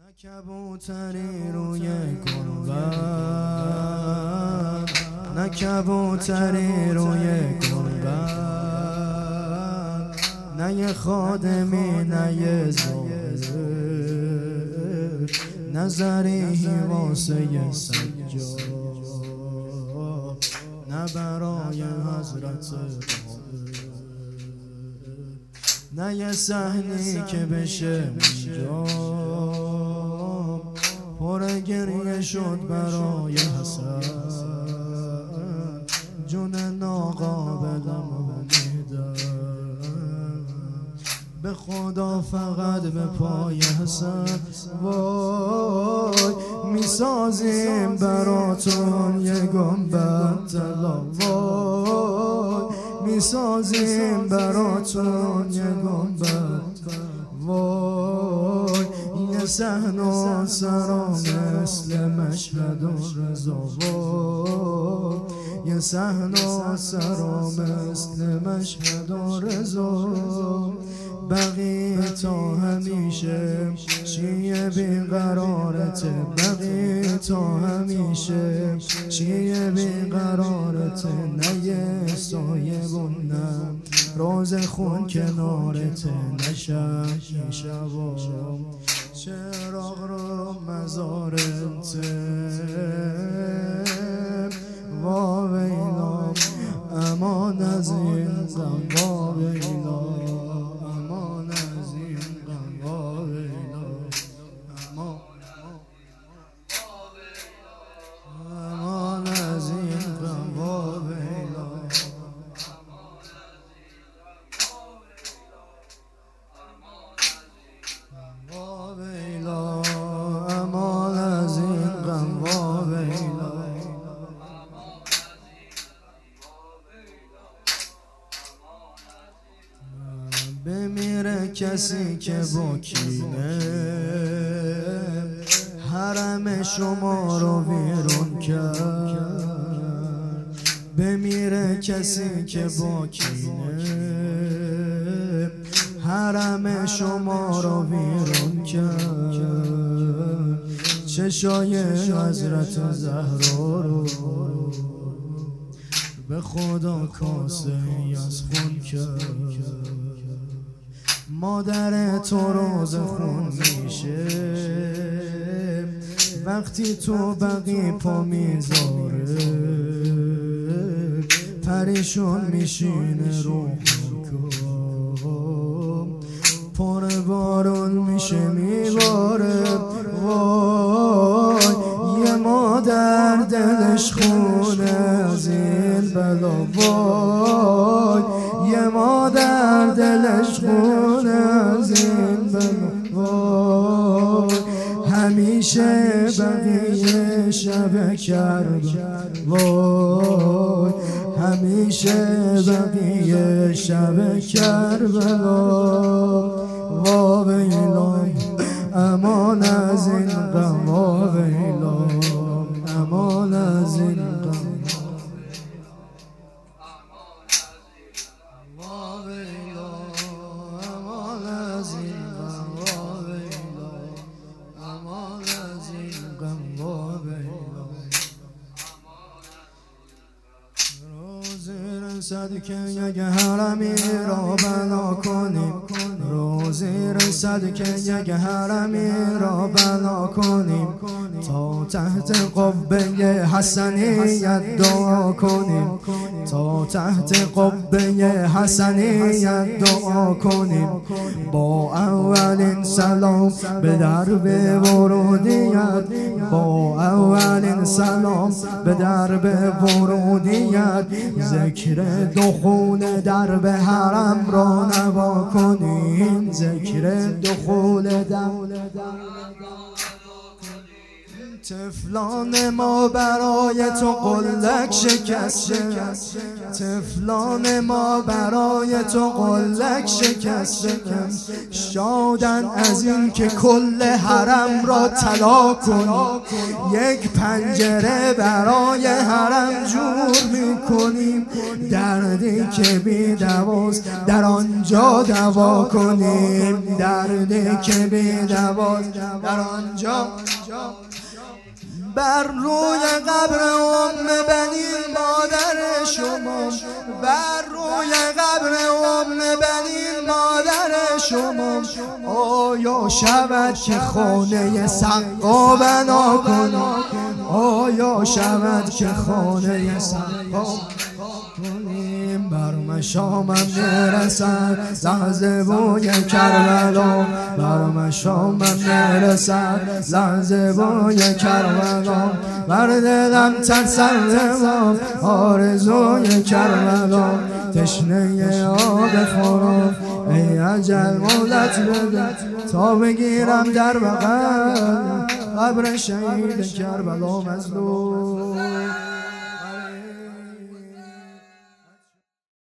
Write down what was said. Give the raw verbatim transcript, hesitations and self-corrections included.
کبوتری روی گنبد، نه کبوتری روی گنبد، نه یه خادمی نه یه زاهر، نه ضریحی واسه سجاد، نه برای حضرت نه یه صحنی که بشه اونجا پر گریه شد برای حسن، جون ناقابلم امیدم به خدا فقط به پای حسن. وای میسازیم براتون یه گنبد طلا، وای میسازیم براتون یه گنبد، وای یه صحن و سرا مثل مشهد و رضا، وای یه صحن و سرا مثل مشهد و رضا، بقی تا همیشه چیه بیقرارته، بقی تا همیشه چیه بیقرارته، نه یه سایه بونم روز خون کنارته، نشم این شبا چراغ رو مزارته، واویلا امان از این غم، واویلا امان از این غم، واویلا امان از این غم، واویلا واویلا امان از این غم، واویلا بمیره کسی که با کینه حرم شما رو ویرون کرد، بمیره کسی که با کینه حرم شما رو ویرون کرد، چشای حضرت زهرا رو به خدا کاسه از خون کرد، مادر تو روز خون میشه وقتی تو بقی پا میذاره، پریشون میشینه رو پر بارون میشه میباره، وای یه مادر دلش خونه از این بلا، وای یه مادر دلش خونه از این بلا، وای همیشه بقیه شب کرد، وای همیشه بقیه شب کربلا، واویلا امان از این غم، واویلا امان از این غم، واویلا امان از این غم، واویلا امان از این غم، واویلا روزی رسد که یک حرمی را بنا کنیم، روزی رسد که یک حرمی را بنا کنیم، تا تحت قبه حسنیت دعا کنیم، تا تحت قبه حسنیت دعا کنیم، با اولین سلام به درب ورودیت، با اولین سلام به درب ورودیت، ذکر دخول درب حرم را نوا کنیم، ذکر دخول درب طفلان ما برای تو قلک شکسته، طفلان ما برای تو قلک شکسته. شادن از این که کل حرم را طلا کنی، یک پنجره برای حرم جور میکنیم. دردی که بی دواست در آنجا دوا کنیم، دردی که بی دواست در آنجا. بر روی قبر ام بنین مادر شما، بر روی قبر ام بنین مادر شما. آیا شود که خانه سقا بنا کنی، آیا شود که خانه سقا کنیم. بر مشامم میرسد لحظه بوی کربلا، بر مشامم میرسد لحظه بوی کربلا. بر دلم تسلم آرزوی کربلا، تشنه آب خورم ای اجل مولت بده تا بگیرم در بغل قبر شهید کربلا مظلوم.